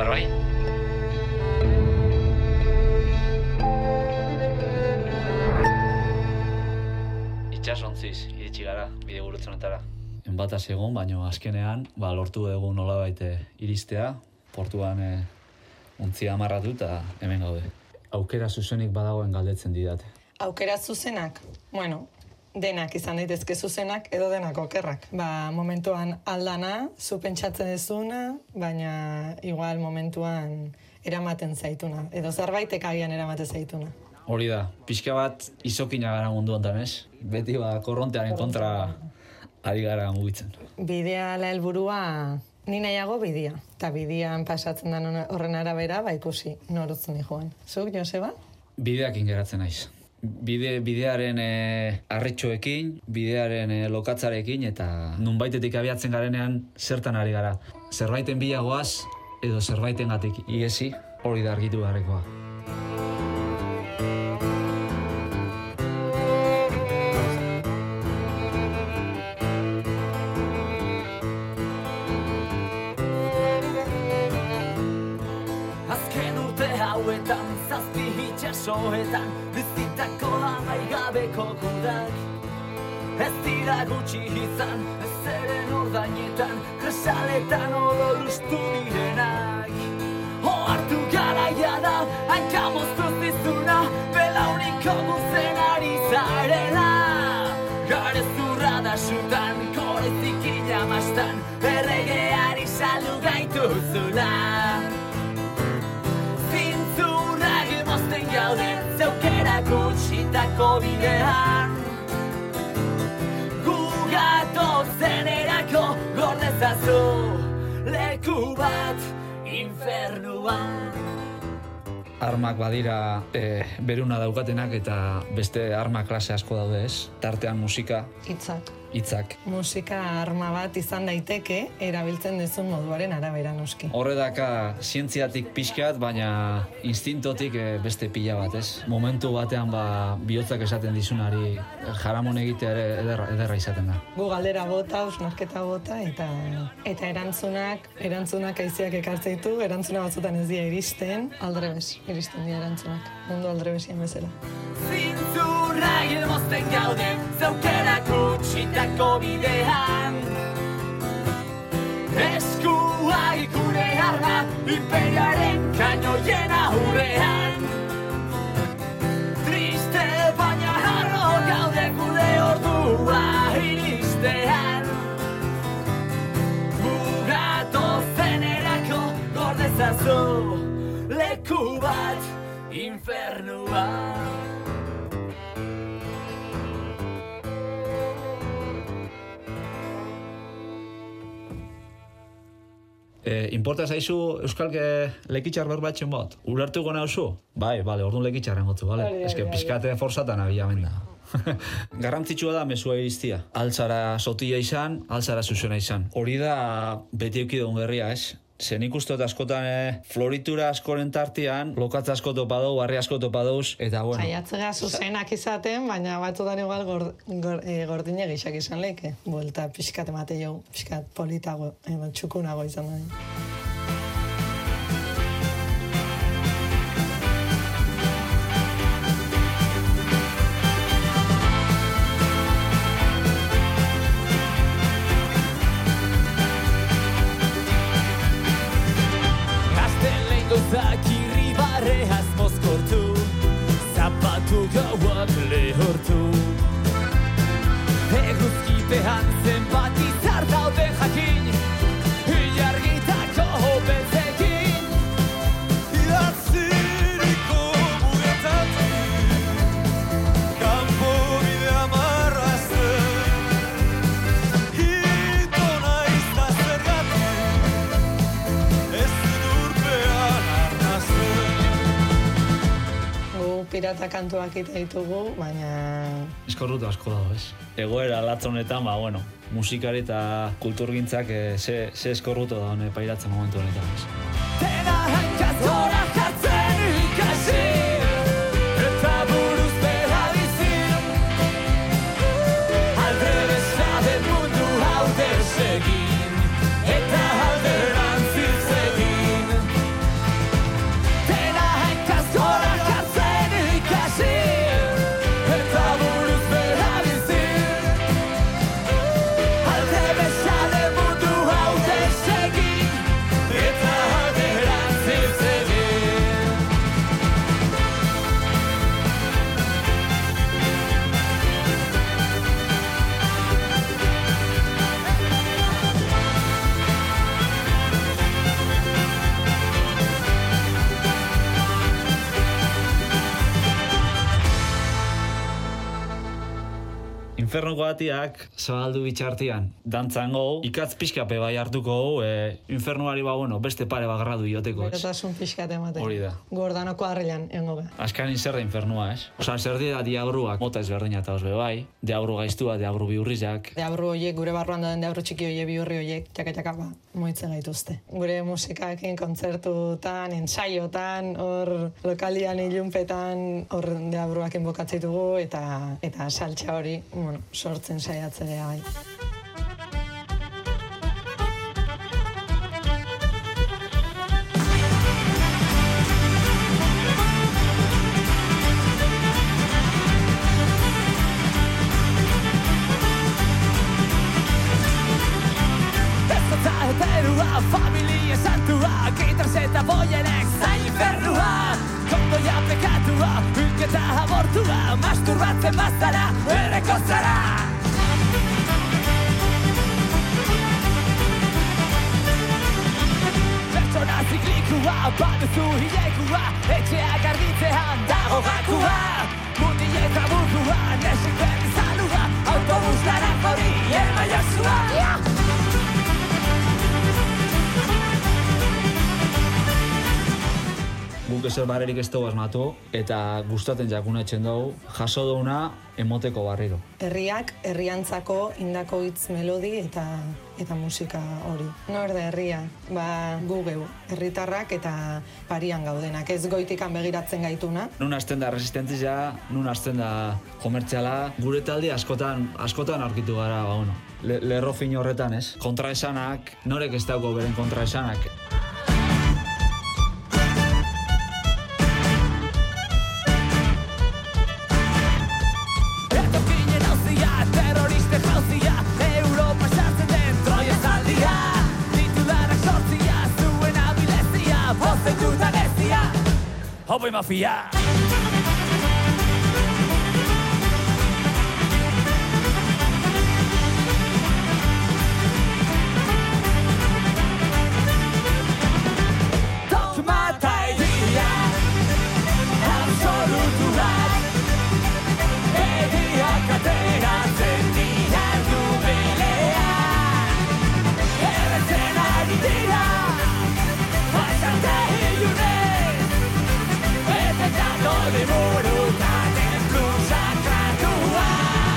Adar bai? Itxasontziz, iritsi gara, bide gurutzonetara. Enbata segun, baina azkenean, lortu dugu nolabait iristea, portuan untzia amarratu eta hemen gaude. Aukera zuzenik badagoen galdetzen didate. Aukera zuzenak? Bueno, denak izan daitezke zuzenak edo denak okerrak. Momentuan aldana, zu pentsatzen dezuna, baina igual momentuan eramaten zaituna. Edo zerbaitek agian eramaten zaituna. Hori da, pixka bat izokina gara mundu ontan, ez? Beti korrontearen kontra ari gara mugitzen. Bidea la helburua, ni nahiago bidea. Eta bidean pasatzen den horren arabera, ikusi norutzen joan. Zuk, Joseba? Bideakin geratzen naiz. Bidearen arretxoekin, bidearen lokatzarekin, eta nunbaitetik abiatzen garenean zertan ari gara. Zerbaiten bilagoaz, edo zerbaiten gatik iesi, hori da argitu beharrekoa. Soetan, bizitako amaigabeko gudak. Ez dira gutxi izan, ez eren ordainetan, kresaletan odolustu direnak. Oartu garaia da, hankamoztu zizuna, belauniko guzen ari zarela. Garezurra da sutan, korezik inamastan, erregeari salu gaituzula. Gauden zeukera gutxitako bidean Gugato zenerako gordezazu leku bat infernuan Armak badira beruna daukatenak eta beste arma klase asko daude, ez? Tartean musika. Hitzak. Musika arma bat izan daiteke, erabiltzen duzun moduaren arabera noski. Horre daka zientziatik pixkat, baina instintotik beste pila bat, ez? Momentu batean bihotzak esaten dizunari jaramon egitea ere ederra izaten da. Gu galdera bota, hausnarketa bota, eta erantzunak aiziak ekartzeitu, erantzuna batzutan ez dira iristen, aldrebes, iristen dira erantzunak, mundu aldrebesian bezala. Zintzurra gilmozten gauden, zeukera gutxitako bidean Eskuak gure arma, imperiaren kainoien aurrean Triste baina harro gaude gure ordua iristean Mugato zenerako gordezazu leku bat infernuan Importa zaizu euskalke lekitxar berbatzen bat? Ulertuko nauzu? Bai, orduan lekitxarren gotzu, bale? Eske pizkate forsatan abiamen da. Garrantzitsua da mesua iriztia. Altzara sotila izan, altzara zuzena izan. Hori da beti eukidegun berria, ez? Zen ikustot askotan floritura askoren tartean, lokatza asko topadou, barri asko topadouz, eta bueno. Saiatzea zuzenak izaten, baina batzutan igual gordine gixak izan leke. Buelta pixkat emate jau, pixkat politago, txukunago izan da. Irribarreaz mozkortu, zapatu gauak lehortu. Eguzkipean zenbat izar daude jakin, ilargitako beltzekin. Idatziriko mugetatik, kanpo bidea marrazten. Hito naiz da zergatik, ez durpean pirata kantuak ite ditugu, baina... Eskorrutu asko dago, ez? Egoera latz honetan, musikari eta kulturgintzak ze eskorrutu da hone pairatzen momentu honetan, ez? Dena hankazora jartzen ikasi, eta buruz bera bizi. Aldrebesa den mundu hau desegin, eta alderantziz egin. Infernuko batiak zabaldu bitxartian dantzan gau, ikatz pixkape bai hartuko gau, infernuari beste pare bagarradu ioteko, ez? Berotasun pixkat emate. Hori da. Gordanoko harrilan, engo be. Azkanin zer da infernua, ez? Osa, zer dira diabruak, mota ezberdina eta osbe bai, diabru gaiztua, diabru bihurrizak. Deabru horiek, gure barruan dauden deabru txiki horiek, bihurri horiek, txaka moitzen gaituzte. Gure musikaekin, kontzertutan, ensaiotan, hor lokalian ilunpetan, hor deabruak inbokatzitugu, eta saltxa hori, sortzen saiatzea bai. Familia santua, gitarz eta boienek zain infernua. Kondoia pekatua, hilketa abortua, masturbatzen bazara, erreko zara. Pertsona ziklikua, baduzu hilekua, etxea garbitzean dago gakua. Muti eta burua, nesik berri zalua, autobus lanak hori, emaiozua. Guk ezer barrerik ez dugu asmatu, eta gustaten jakunatzen dugu, jaso duguna emoteko barriro. Herriak, herriantzako indako hitz melodi eta musika hori. Nor da herria? Gu geu, herritarrak eta parian gaudenak, ez goitikan begiratzen gaituna. Nun hasten da resistentzia, nun hasten da komertziala, gure talde askotan aurkitu gara, lerro fin horretan, ez? Kontraesanak, norek ez dauko beren kontraesanak. Hopoi mafia! Dogmata egia, absolutuak, egiak ateratzen dira dubelean. Erretzen ari dira, pasarte ilunez, eta dole burukaten plusakratua.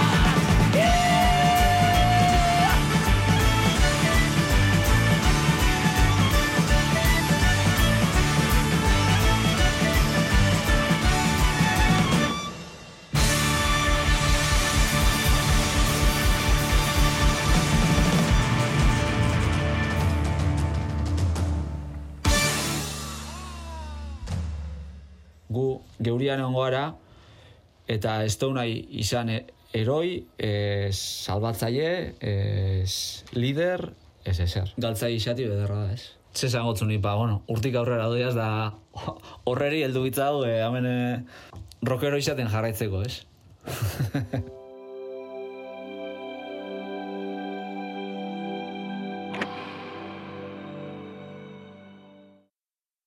Gu geurian egongo gara, eta ez du nahi izan heroi, salbatzaile, lider, ez ezer. Galtzai izati bederra da, ez? Zezan gotzu nipa, urtik aurrera doiaz da horreri heldu bitzau, hemen rockero izaten jarraitzeko, ez?